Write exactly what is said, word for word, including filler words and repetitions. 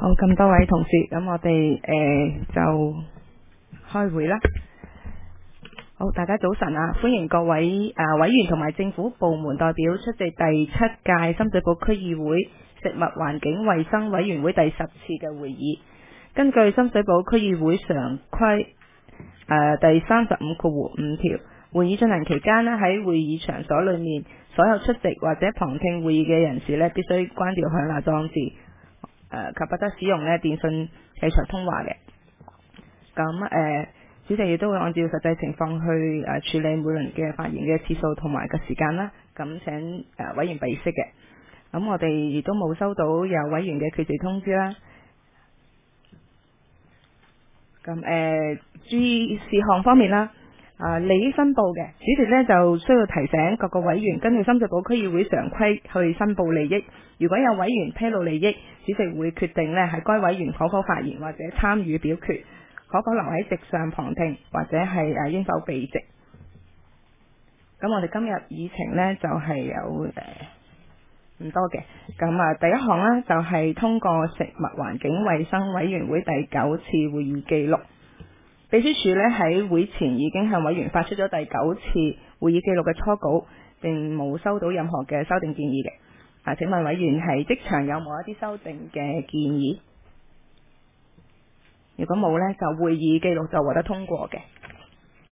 好，咁多位同事，咁我哋誒、呃、就開會啦。好，大家早晨啊！歡迎各位誒、呃、委員同埋政府部門代表出席第七屆深水埗區議會食物環境衛生委員會第十次嘅會議。根據深水埗區議會常規誒、呃、第三十五括弧五條，會議進行期間呢，喺會議場所裏面，所有出席或者旁聽會議嘅人士呢，必須關掉響鬧裝置，誒、呃、及不得使用呢電信器材通話嘅。咁誒、呃，主席亦都會按照實際情況去誒、呃、處理每輪嘅發言嘅次數同埋個時間啦。咁請誒、呃、委員備悉嘅。咁我哋亦都冇收到有委員嘅缺席通知啦。咁誒、呃，注意事項方面啦，啊、呃、利益申報嘅主席呢就需要提醒各個委員根據深水埗區議會常規去申報利益。如果有委員披露利益，主席會決定呢係該委員可否發言或者參與表決，可否留喺席上旁聽，或者係誒應否避席。咁我哋今日議程呢就係、是、有誒唔多嘅。咁啊，第一項呢就係、是、通過食物環境衛生委員會第九次會議記錄。秘書處呢喺會前已經向委員發出咗第九次會議記錄嘅初稿，並冇收到任何嘅修訂建議嘅。啊，請問委員係即場有冇一啲修訂嘅建議？如果冇呢，就會議記錄就獲得通過嘅。